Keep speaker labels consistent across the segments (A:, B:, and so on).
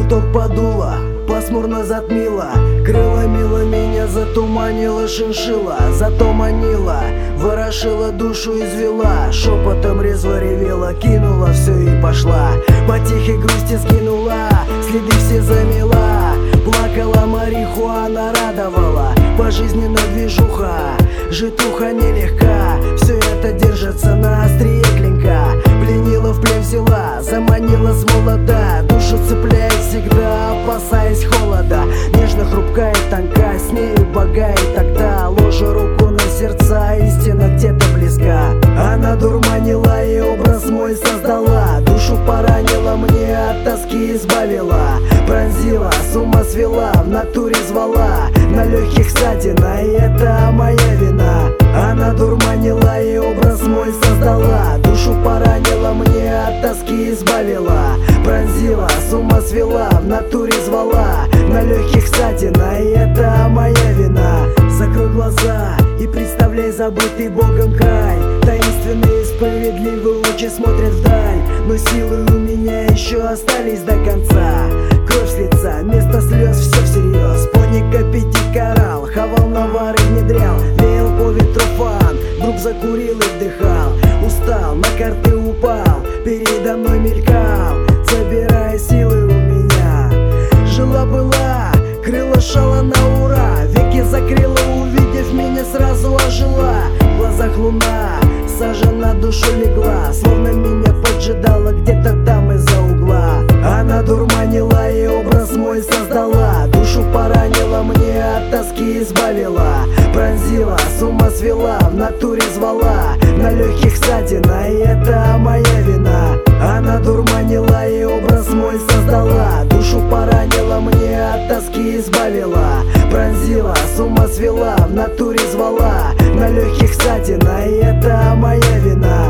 A: потом подуло, пасмурно затмило, крыло мило меня затуманила шиншила, зато манила, ворошила душу, извела, шепотом резво ревела, кинула все и пошла, по тихой грусти скинула, следы все замела, плакала марихуана, радовала, пожизненно движуха, житуха нелегка, все это держится на острие клинка, пленила в плен взяла, заманила с молода, душу цепляет всегда, опасаясь холода, нежно хрупкая и тонка, с нею бога и тогда, ложа руку на сердца, истина где-то близка, она дурманила и образ мой создала, душу поранила, мне от тоски избавила, пронзила, с ума свела, в натуре звала, на легких ссадина, и это моя вина. Она дурманила и образ мой создала, душу поранила, мне от тоски избавила, пронзила, с ума свела, в натуре звала, на легких ссадина, и это моя вина. Закрой глаза и представляй забытый Богом край, таинственные справедливые лучи смотрят вдаль, но силы у меня еще остались до конца. Кровь с лица, вместо слез все всерьез, поника пяти коралл, хавал навары внедрял, веял по ветру фан, вдруг закурил и вдыхал, устал, на карты упал, передо мной мелькал, забирая силы у меня. Жила-была, крыла шала на ура, веки закрыла, увидев меня сразу ожила, в глазах луна, сажа на душу легла, словно меня поджидала где-то там из-за угла. Она дурманила и образ мой создала, душу поранила, мне от тоски избавила, пронзила, с ума свела, в натуре звала, на легких ссадина, и это моя вина. Она дурманила и образ мой создала, душу поранила, мне от тоски избавила, пронзила, с ума свела, в натуре звала, на легких ссадина, и это моя вина.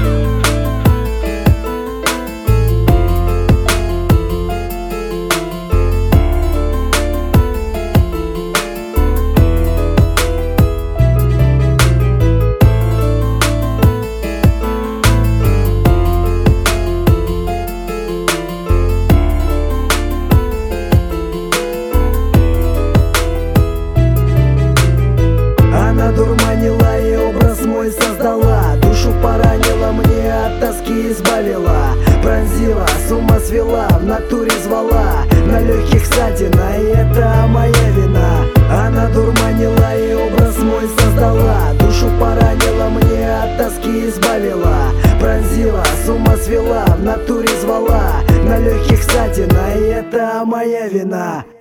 A: Дурманила и образ мой создала, душу поранила, мне от тоски избавила, пронзила, с ума свела, в натуре звала, на легких ссадина, и это моя вина. Она дурманила и образ мой создала, душу поранила, мне от тоски избавила, пронзила, с ума свела, в натуре звала, на легких ссадина, и это моя вина.